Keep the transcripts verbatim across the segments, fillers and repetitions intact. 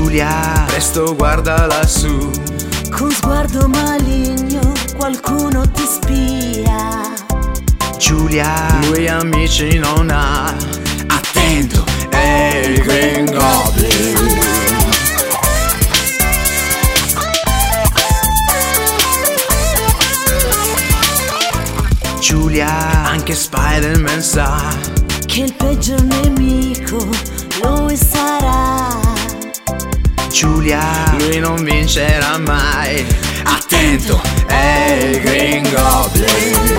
Giulia, presto guarda lassù. Con sguardo maligno qualcuno ti spia. Giulia, lui amici non ha. Attento, è il Green Goblin. Giulia, anche Spider-Man sa che il peggior nemico lui sarà. Giulia, lui non vincerà mai. Attento, è il Green Goblin.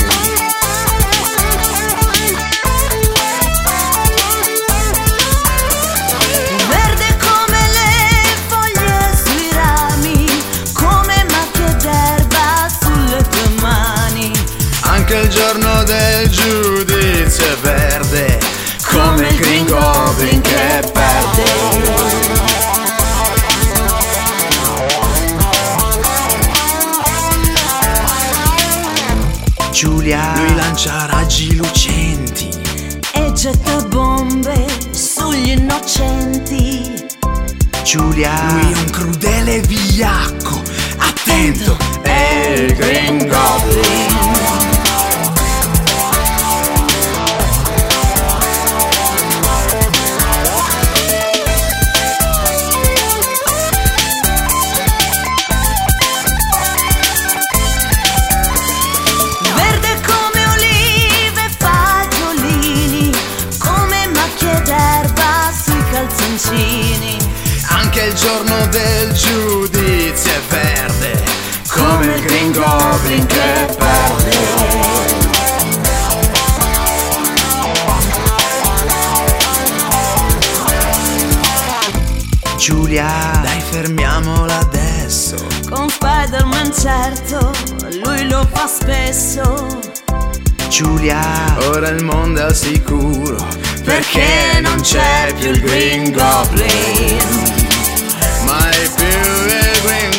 Verde come le foglie sui rami, come macchie d'erba sulle tue mani. Anche il giorno del giudizio è verde, come il Green Goblin che perde. Giulia, lui lancia raggi lucenti E getta bombe sugli innocenti. Giulia, lui è un crudele vigliacco. Attento, è il Green Goblin. Anche il giorno del giudizio è verde, come il Green Goblin che perde. Giulia, dai fermiamola adesso. Con Spider-Man certo, lui lo fa spesso. Giulia, ora il mondo è al sicuro, perché non c'è più il Green Goblin. Mai più il Green